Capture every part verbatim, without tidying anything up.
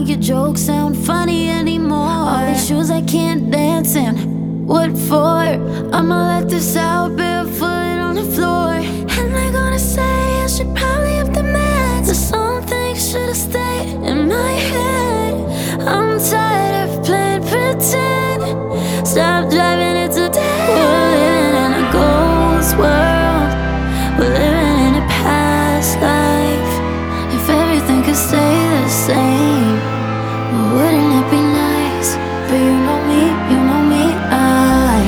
your jokes sound funny anymore. All these shoes I can't dance in, what for? I'ma let this out barefoot on the floor. And they're gonna say I should probably up the meds, but some things should've stayed in my head. I'm tired of playing pretend. Stop driving it to death. We're living in a ghost world. We're living in a past life. If everything could stay the same, wouldn't it be nice? But you know me, you know me, I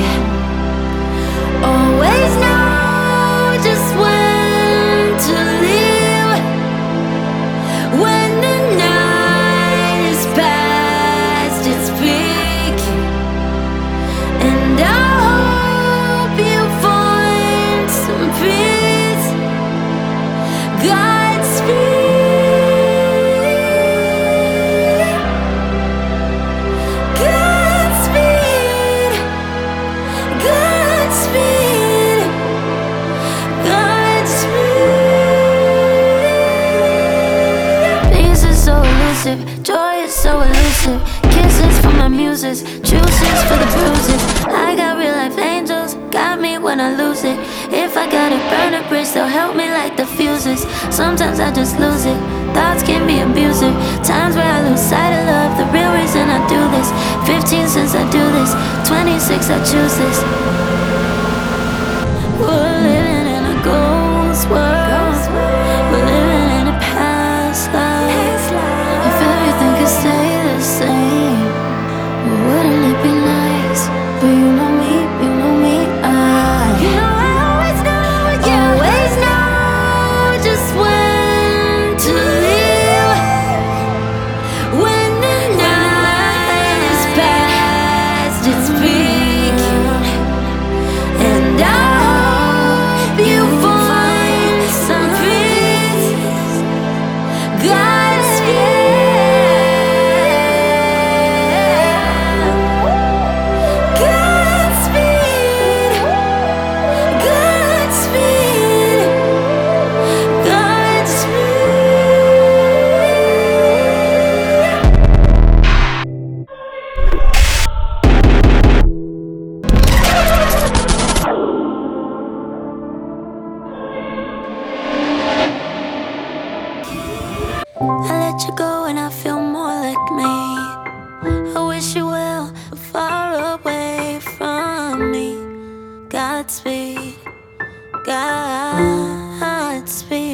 always know just when to leave. When the night is past its peak, and I hope you find some peace. Godspeed. Joy is so elusive. Kisses for my muses, juices for the bruises. I got real life angels, got me when I lose it. If I gotta burn a bridge, they'll help me light the fuses. Sometimes I just lose it, thoughts can be abusive. Times where I lose sight of love, the real reason I do this. Fifteen since I do this, twenty-six I choose this. We're living in a ghost world. We're living in a past life. Stay the same, wouldn't it be nice? But you know me, you know me, I You know I always know, you always know just when to leave. When the night is past its peak, and I hope you find some peace. Godspeed. I let you go and I feel more like me. I wish you well, but far away from me. Godspeed, Godspeed.